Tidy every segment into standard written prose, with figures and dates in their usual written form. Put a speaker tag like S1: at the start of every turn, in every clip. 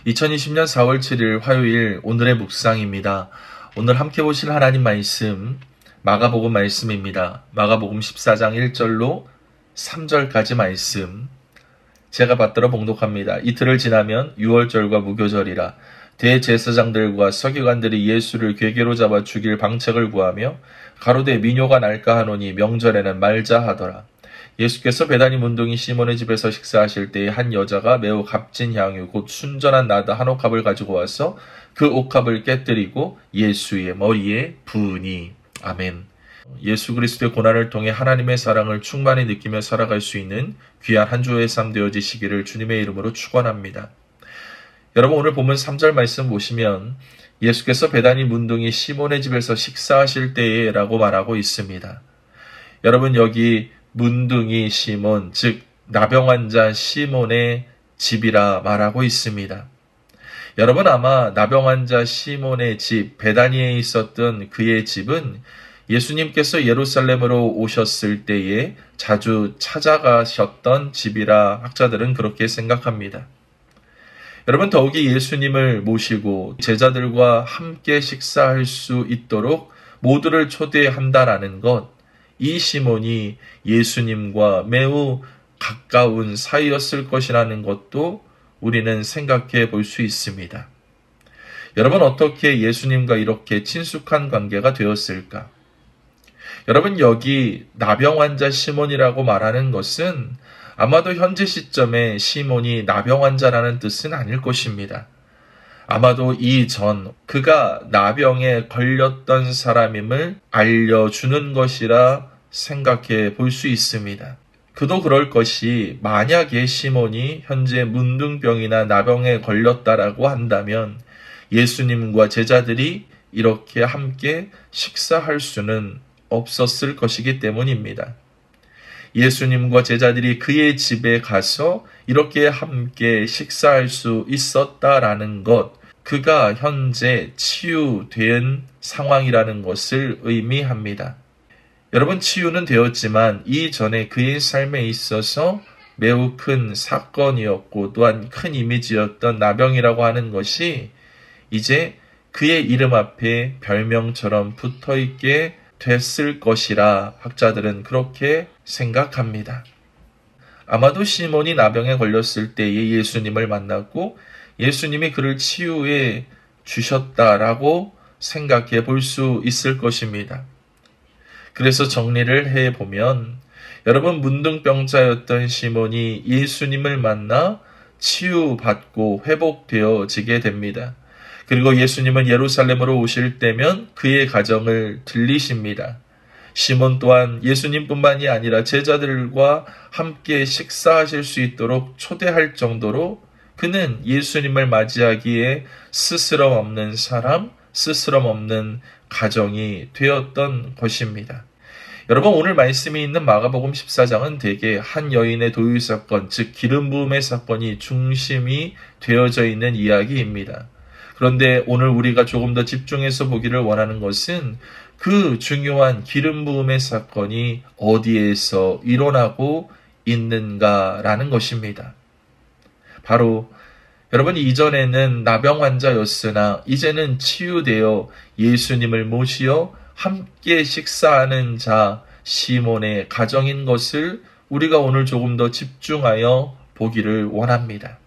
S1: 2020년 4월 7일 화요일 오늘의 묵상입니다. 오늘 함께 보실 하나님 말씀 마가복음 말씀입니다. 마가복음 14장 1절로 3절까지 말씀 제가 받들어 봉독합니다. 이틀을 지나면 유월절과 무교절이라 대제사장들과 서기관들이 예수를 궤계로 잡아 죽일 방책을 구하며 가로되 민요가 날까 하노니 명절에는 말자 하더라. 예수께서 베다니 문둥이 시몬의 집에서 식사하실 때에 한 여자가 매우 값진 향유 곧 순전한 나드 한 옥합을 가지고 와서 그 옥합을 깨뜨리고 예수의 머리에 부으니. 아멘. 예수 그리스도의 고난을 통해 하나님의 사랑을 충만히 느끼며 살아갈 수 있는 귀한 한 주의 삶 되어지시기를 주님의 이름으로 축원합니다. 여러분, 오늘 본문 3절 말씀 보시면 예수께서 베다니 문둥이 시몬의 집에서 식사하실 때에 라고 말하고 있습니다. 여러분, 여기 문둥이 시몬, 즉 나병 환자 시몬의 집이라 말하고 있습니다. 여러분, 아마 나병 환자 시몬의 집, 베다니에 있었던 그의 집은 예수님께서 예루살렘으로 오셨을 때에 자주 찾아가셨던 집이라 학자들은 그렇게 생각합니다. 여러분, 더욱이 예수님을 모시고 제자들과 함께 식사할 수 있도록 모두를 초대한다라는 것, 이 시몬이 예수님과 매우 가까운 사이였을 것이라는 것도 우리는 생각해 볼 수 있습니다. 여러분, 어떻게 예수님과 이렇게 친숙한 관계가 되었을까? 여러분, 여기 나병 환자 시몬이라고 말하는 것은 아마도 현재 시점에 시몬이 나병 환자라는 뜻은 아닐 것입니다. 아마도 이전 그가 나병에 걸렸던 사람임을 알려주는 것이라 생각해 볼 수 있습니다. 그도 그럴 것이 만약에 시몬이 현재 문둥병이나 나병에 걸렸다라고 한다면 예수님과 제자들이 이렇게 함께 식사할 수는 없었을 것이기 때문입니다. 예수님과 제자들이 그의 집에 가서 이렇게 함께 식사할 수 있었다라는 것, 그가 현재 치유된 상황이라는 것을 의미합니다. 여러분, 치유는 되었지만 이전에 그의 삶에 있어서 매우 큰 사건이었고 또한 큰 이미지였던 나병이라고 하는 것이 이제 그의 이름 앞에 별명처럼 붙어있게 됐을 것이라 학자들은 그렇게 생각합니다. 아마도 시몬이 나병에 걸렸을 때에 예수님을 만났고 예수님이 그를 치유해 주셨다라고 생각해 볼 수 있을 것입니다. 그래서 정리를 해보면 여러분, 문둥병자였던 시몬이 예수님을 만나 치유받고 회복되어지게 됩니다. 그리고 예수님은 예루살렘으로 오실 때면 그의 가정을 들리십니다. 시몬 또한 예수님뿐만이 아니라 제자들과 함께 식사하실 수 있도록 초대할 정도로 그는 예수님을 맞이하기에 스스럼 없는 사람, 스스럼 없는 가정이 되었던 것입니다. 여러분, 오늘 말씀이 있는 마가복음 14장은 대개 한 여인의 도유 사건, 즉 기름 부음의 사건이 중심이 되어져 있는 이야기입니다. 그런데 오늘 우리가 조금 더 집중해서 보기를 원하는 것은 그 중요한 기름 부음의 사건이 어디에서 일어나고 있는가라는 것입니다. 바로 여러분, 이전에는 나병 환자였으나 이제는 치유되어 예수님을 모시어 함께 식사하는 자 시몬의 가정인 것을 우리가 오늘 조금 더 집중하여 보기를 원합니다.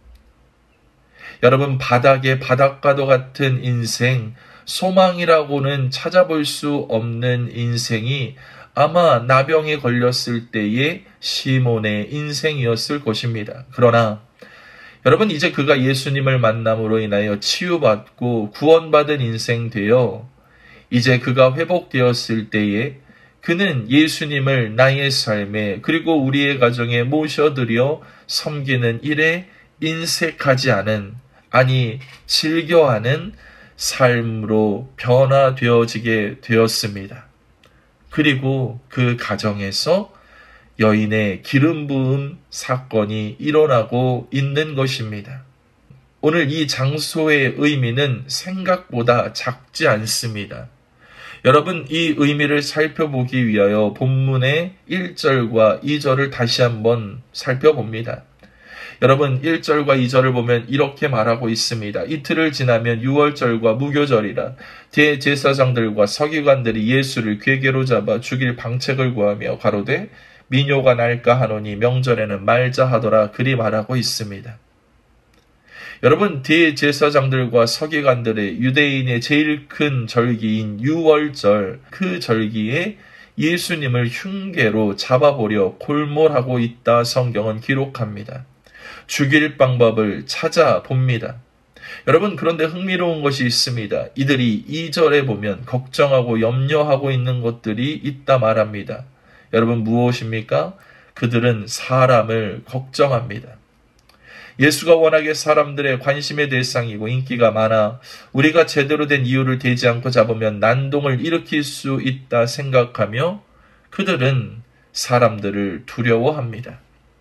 S1: 여러분, 바닥에 바닷가도 같은 인생, 소망이라고는 찾아볼 수 없는 인생이 아마 나병에 걸렸을 때의 시몬의 인생이었을 것입니다. 그러나 여러분, 이제 그가 예수님을 만남으로 인하여 치유받고 구원받은 인생 되어 이제 그가 회복되었을 때에 그는 예수님을 나의 삶에 그리고 우리의 가정에 모셔드려 섬기는 일에 인색하지 않은, 아니 즐겨하는 삶으로 변화되어지게 되었습니다. 그리고 그 가정에서 여인의 기름 부음 사건이 일어나고 있는 것입니다. 오늘 이 장소의 의미는 생각보다 작지 않습니다. 여러분, 이 의미를 살펴보기 위하여 본문의 1절과 2절을 다시 한번 살펴봅니다. 여러분 1절과 2절을 보면 이렇게 말하고 있습니다. 이틀을 지나면 유월절과 무교절이라 대제사장들과 서기관들이 예수를 궤계로 잡아 죽일 방책을 구하며 가로되 민요가 날까 하노니 명절에는 말자 하더라 그리 말하고 있습니다. 여러분 대제사장들과 서기관들의 유대인의 제일 큰 절기인 유월절 그 절기에 예수님을 흉계로 잡아보려 골몰하고 있다 성경은 기록합니다. 죽일 방법을 찾아봅니다. 여러분 그런데 흥미로운 것이 있습니다. 이들이 2절에 보면 걱정하고 염려하고 있는 것들이 있다 말합니다. 여러분 무엇입니까? 그들은 사람을 걱정합니다. 예수가 워낙에 사람들의 관심의 대상이고 인기가 많아 우리가 제대로 된 이유를 대지 않고 잡으면 난동을 일으킬 수 있다 생각하며 그들은 사람들을 두려워합니다.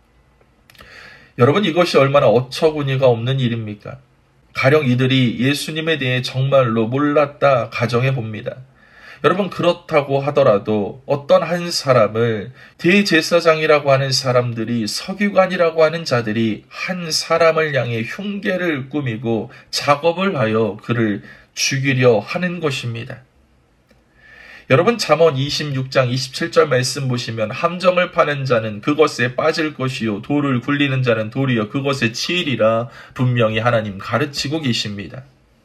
S1: 여러분 이것이 얼마나 어처구니가 없는 일입니까? 가령 이들이 예수님에 대해 정말로 몰랐다 가정해 봅니다. 여러분 그렇다고 하더라도 어떤 한 사람을 대제사장이라고 하는 사람들이 서기관이라고 하는 자들이 한 사람을 향해 흉계를 꾸미고 작업을 하여 그를 죽이려 하는 것입니다. 여러분 잠언 26장 27절 말씀 보시면 함정을 파는 자는 그것에 빠질 것이요 돌을 굴리는 자는 돌이여 그것에 치이리라 분명히 하나님 가르치고 계십니다.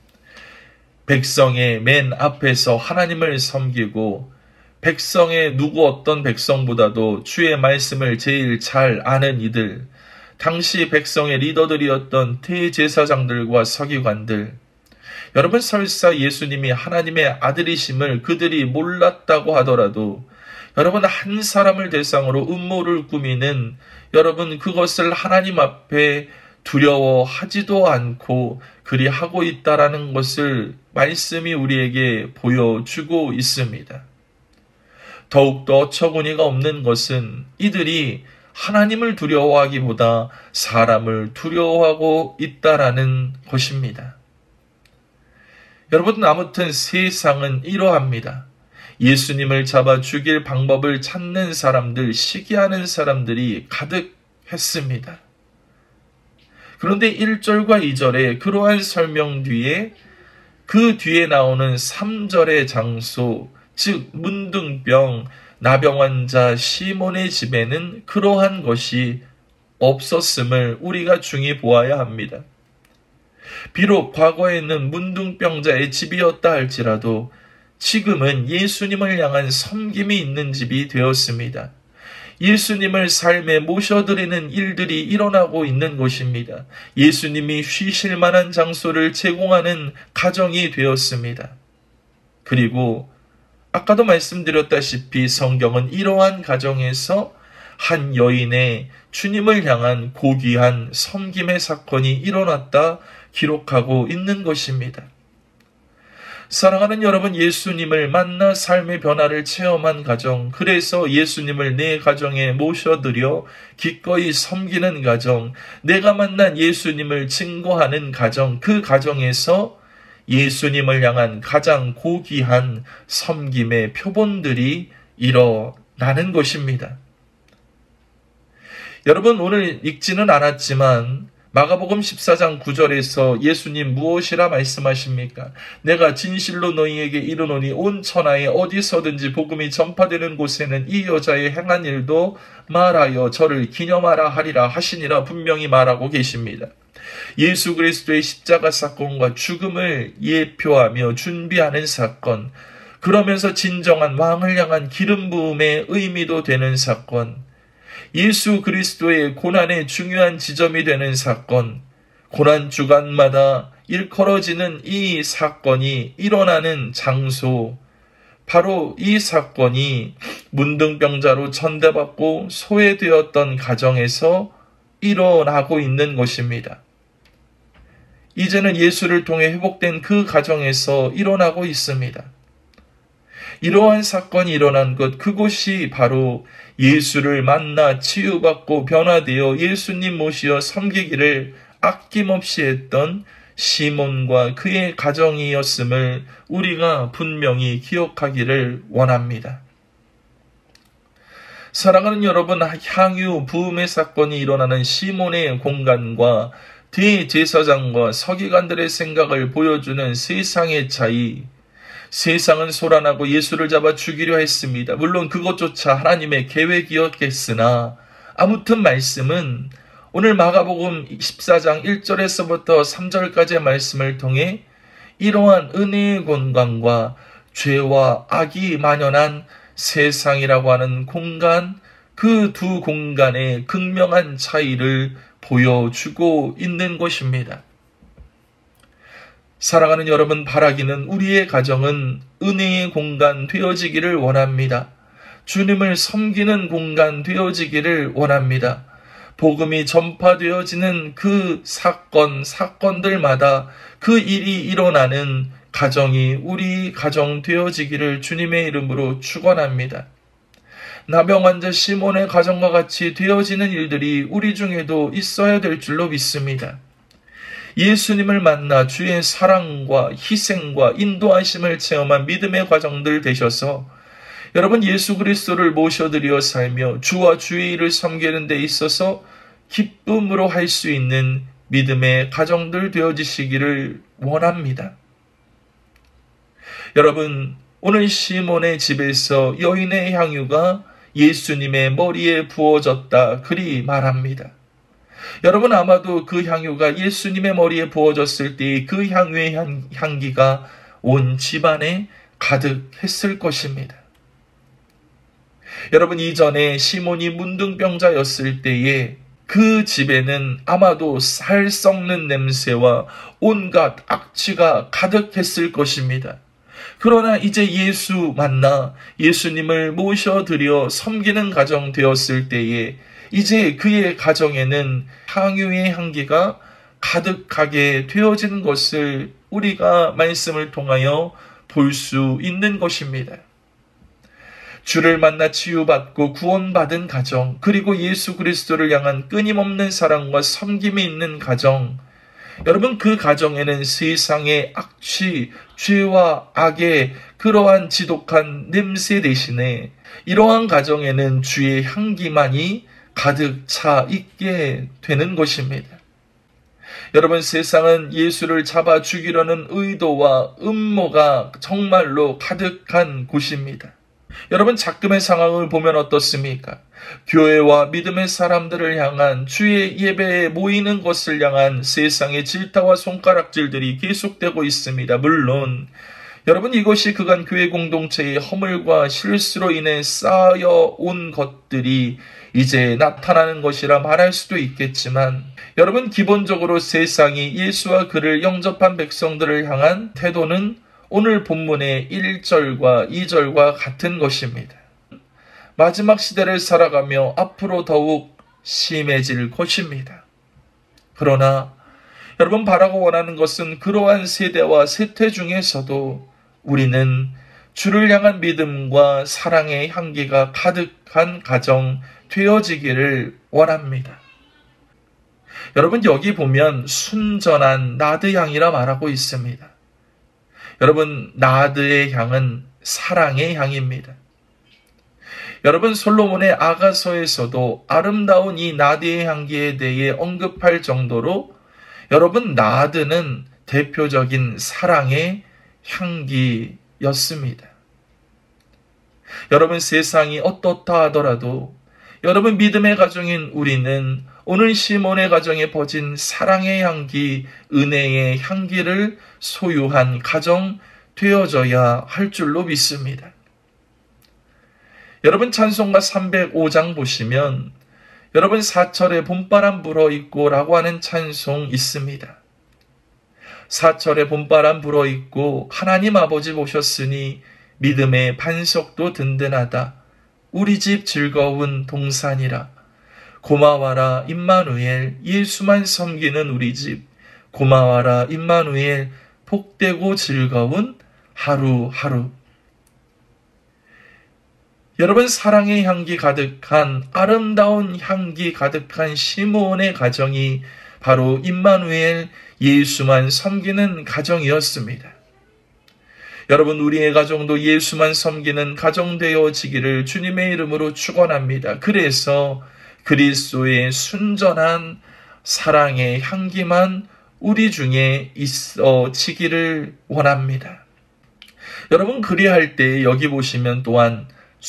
S1: 백성의 맨 앞에서 하나님을 섬기고 백성의 누구 어떤 백성보다도 주의 말씀을 제일 잘 아는 이들, 당시 백성의 리더들이었던 대제사장들과 서기관들, 여러분 설사 예수님이 하나님의 아들이심을 그들이 몰랐다고 하더라도 여러분 한 사람을 대상으로 음모를 꾸미는 여러분 그것을 하나님 앞에 두려워하지도 않고 그리 하고 있다라는 것을 말씀이 우리에게 보여주고 있습니다. 더욱더 어처구니가 없는 것은 이들이 하나님을 두려워하기보다 사람을 두려워하고 있다라는 것입니다. 여러분 아무튼 세상은 이러합니다. 예수님을 잡아 죽일 방법을 찾는 사람들, 시기하는 사람들이 가득했습니다. 그런데 1절과 2절에 그러한 설명 뒤에 그 뒤에 나오는 3절의 장소, 즉 문둥병, 나병환자 시몬의 집에는 그러한 것이 없었음을 우리가 중히 보아야 합니다. 비록 과거에는 문둥병자의 집이었다 할지라도 지금은 예수님을 향한 섬김이 있는 집이 되었습니다. 예수님을 삶에 모셔드리는 일들이 일어나고 있는 것입니다. 예수님이 쉬실 만한 장소를 제공하는 가정이 되었습니다. 그리고 아까도 말씀드렸다시피 성경은 이러한 가정에서 한 여인의 주님을 향한 고귀한 섬김의 사건이 일어났다 기록하고 있는 것입니다. 사랑하는 여러분, 예수님을 만나 삶의 변화를 체험한 가정, 그래서 예수님을 내 가정에 모셔드려 기꺼이 섬기는 가정, 내가 만난 예수님을 증거하는 가정, 그 가정에서 예수님을 향한 가장 고귀한 섬김의 표본들이 일어나는 것입니다. 여러분, 오늘 읽지는 않았지만 마가복음 14장 9절에서 예수님 무엇이라 말씀하십니까? 내가 진실로 너희에게 이르노니 온 천하에 어디서든지 복음이 전파되는 곳에는 이 여자의 행한 일도 말하여 저를 기념하라 하리라 하시니라 분명히 말하고 계십니다. 예수 그리스도의 십자가 사건과 죽음을 예표하며 준비하는 사건, 그러면서 진정한 왕을 향한 기름 부음의 의미도 되는 사건, 예수 그리스도의 고난의 중요한 지점이 되는 사건, 고난 주간마다 일컬어지는 이 사건이 일어나는 장소, 바로 이 사건이 문둥병자로 전대받고 소외되었던 가정에서 일어나고 있는 것입니다. 이제는 예수를 통해 회복된 그 가정에서 일어나고 있습니다. 이러한 사건이 일어난 것, 그곳이 바로 예수를 만나 치유받고 변화되어 예수님 모시어 섬기기를 아낌없이 했던 시몬과 그의 가정이었음을 우리가 분명히 기억하기를 원합니다. 사랑하는 여러분, 향유 부음의 사건이 일어나는 시몬의 공간과 대제사장과 서기관들의 생각을 보여주는 세상의 차이. 세상은 소란하고 예수를 잡아 죽이려 했습니다. 물론 그것조차 하나님의 계획이었겠으나 아무튼 말씀은 오늘 마가복음 14장 1절에서부터 3절까지의 말씀을 통해 이러한 은혜의 공간과 죄와 악이 만연한 세상이라고 하는 공간, 그 두 공간의 극명한 차이를 보여주고 있는 것입니다. 사랑하는 여러분, 바라기는 우리의 가정은 은혜의 공간 되어지기를 원합니다. 주님을 섬기는 공간 되어지기를 원합니다. 복음이 전파되어지는 그 사건들마다 그 일이 일어나는 가정이 우리 가정 되어지기를 주님의 이름으로 축원합니다. 나병 환자 시몬의 가정과 같이 되어지는 일들이 우리 중에도 있어야 될 줄로 믿습니다. 예수님을 만나 주의 사랑과 희생과 인도하심을 체험한 믿음의 과정들 되셔서 여러분 예수 그리스도를 모셔드려 살며 주와 주의 일을 섬기는 데 있어서 기쁨으로 할 수 있는 믿음의 가정들 되어지시기를 원합니다. 여러분, 오늘 시몬의 집에서 여인의 향유가 예수님의 머리에 부어졌다 그리 말합니다. 여러분, 아마도 그 향유가 예수님의 머리에 부어졌을 때 그 향유의 향기가 온 집안에 가득했을 것입니다. 여러분, 이전에 시몬이 문둥병자였을 때에 그 집에는 아마도 살 썩는 냄새와 온갖 악취가 가득했을 것입니다. 그러나 이제 예수 만나 예수님을 모셔드려 섬기는 가정 되었을 때에 이제 그의 가정에는 향유의 향기가 가득하게 되어진 것을 우리가 말씀을 통하여 볼 수 있는 것입니다. 주를 만나 치유받고 구원받은 가정, 그리고 예수 그리스도를 향한 끊임없는 사랑과 섬김이 있는 가정, 여러분 그 가정에는 세상의 악취, 죄와 악의 그러한 지독한 냄새 대신에 이러한 가정에는 주의 향기만이 가득 차 있게 되는 것입니다. 여러분, 세상은 예수를 잡아 죽이려는 의도와 음모가 정말로 가득한 곳입니다. 여러분, 작금의 상황을 보면 어떻습니까? 교회와 믿음의 사람들을 향한 주의 예배에 모이는 것을 향한 세상의 질타와 손가락질들이 계속되고 있습니다. 물론 여러분, 이것이 그간 교회 공동체의 허물과 실수로 인해 쌓여온 것들이 이제 나타나는 것이라 말할 수도 있겠지만, 여러분, 기본적으로 세상이 예수와 그를 영접한 백성들을 향한 태도는 오늘 본문의 1절과 2절과 같은 것입니다. 마지막 시대를 살아가며 앞으로 더욱 심해질 것입니다. 그러나 여러분, 바라고 원하는 것은 그러한 세대와 세태 중에서도 우리는 주를 향한 믿음과 사랑의 향기가 가득한 가정 되어지기를 원합니다. 여러분, 여기 보면 순전한 나드 향이라 말하고 있습니다. 여러분, 나드의 향은 사랑의 향입니다. 여러분, 솔로몬의 아가서에서도 아름다운 이 나드의 향기에 대해 언급할 정도로 여러분, 나드는 대표적인 사랑의 향기였습니다. 여러분, 세상이 어떻다 하더라도 여러분, 믿음의 가정인 우리는 오늘 시몬의 가정에 퍼진 사랑의 향기, 은혜의 향기를 소유한 가정 되어져야 할 줄로 믿습니다. 여러분, 찬송가 305장 보시면 여러분, 사철에 봄바람 불어있고 라고 하는 찬송 있습니다. 사철에 봄바람 불어있고 하나님 아버지 보셨으니 믿음의 반석도 든든하다. 우리 집 즐거운 동산이라. 고마워라 임마누엘, 예수만 섬기는 우리 집. 고마워라 임마누엘, 복되고 즐거운 하루하루. 여러분, 사랑의 향기 가득한, 아름다운 향기 가득한 시몬의 가정이 바로 임마누엘, 예수만 섬기는 가정이었습니다. 여러분, 우리의 가정도 예수만 섬기는 가정 되어지기를 주님의 이름으로 축원합니다. 그래서 그리스도의 순전한 사랑의 향기만 우리 중에 있어지기를 원합니다. 여러분, 그리할 때 여기 보시면 또한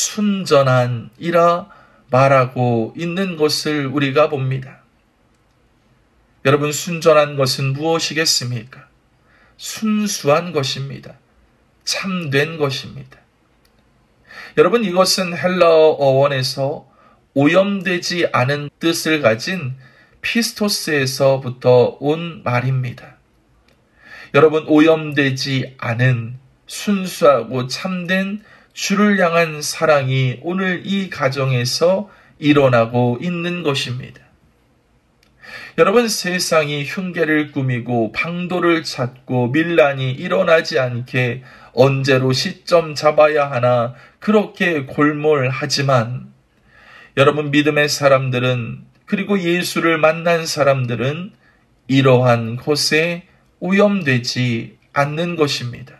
S1: 순전한이라 말하고 있는 것을 우리가 봅니다. 여러분, 순전한 것은 무엇이겠습니까? 순수한 것입니다. 참된 것입니다. 여러분, 이것은 헬라어 어원에서 오염되지 않은 뜻을 가진 피스토스에서부터 온 말입니다. 여러분, 오염되지 않은 순수하고 참된 주를 향한 사랑이 오늘 이 가정에서 일어나고 있는 것입니다. 여러분, 세상이 흉계를 꾸미고 방도를 찾고 밀란이 일어나지 않게 언제로 시점 잡아야 하나 그렇게 골몰하지만, 여러분, 믿음의 사람들은, 그리고 예수를 만난 사람들은 이러한 것에 오염되지 않는 것입니다.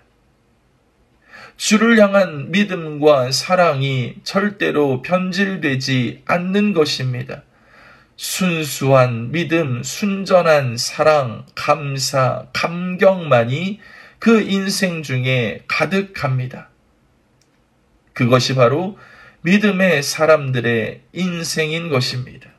S1: 주를 향한 믿음과 사랑이 절대로 변질되지 않는 것입니다. 순수한 믿음, 순전한 사랑, 감사, 감격만이 그 인생 중에 가득합니다. 그것이 바로 믿음의 사람들의 인생인 것입니다.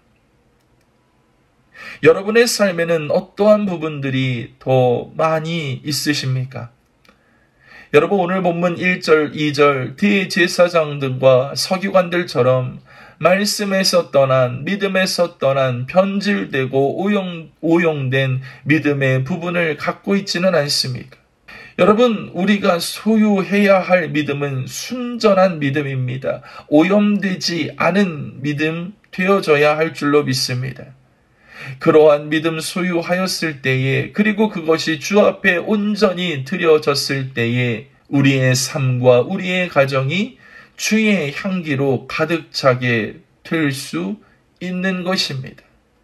S1: 여러분의 삶에는 어떠한 부분들이 더 많이 있으십니까? 여러분, 오늘 본문 1절, 2절 대제사장들과 서기관들처럼 말씀에서 떠난, 믿음에서 떠난 변질되고 오용된 믿음의 부분을 갖고 있지는 않습니까? 여러분, 우리가 소유해야 할 믿음은 순전한 믿음입니다. 오염되지 않은 믿음 되어져야 할 줄로 믿습니다. 그러한 믿음 소유하였을 때에, 그리고 그것이 주 앞에 온전히 드려졌을 때에 우리의 삶과 우리의 가정이 주의 향기로 가득 차게 될 수 있는 것입니다.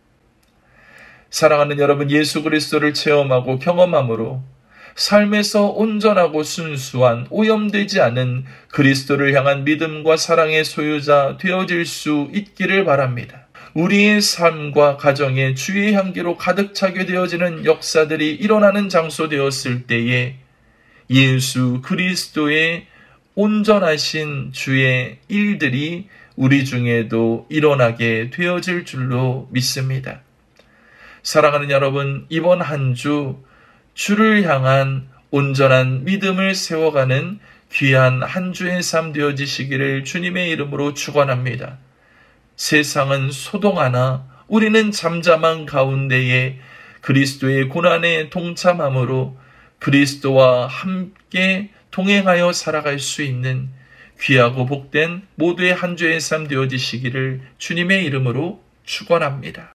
S1: 사랑하는 여러분, 예수 그리스도를 체험하고 경험함으로 삶에서 온전하고 순수한 오염되지 않은 그리스도를 향한 믿음과 사랑의 소유자 되어질 수 있기를 바랍니다. 우리의 삶과 가정에 주의 향기로 가득 차게 되어지는 역사들이 일어나는 장소 되었을 때에 예수 그리스도의 온전하신 주의 일들이 우리 중에도 일어나게 되어질 줄로 믿습니다. 사랑하는 여러분, 이번 한 주 주를 향한 온전한 믿음을 세워가는 귀한 한 주의 삶 되어지시기를 주님의 이름으로 축원합니다. 세상은 소동하나 우리는 잠잠한 가운데에 그리스도의 고난에 동참함으로 그리스도와 함께 동행하여 살아갈 수 있는 귀하고 복된 모두의 한 주의 삶 되어지시기를 주님의 이름으로 축원합니다.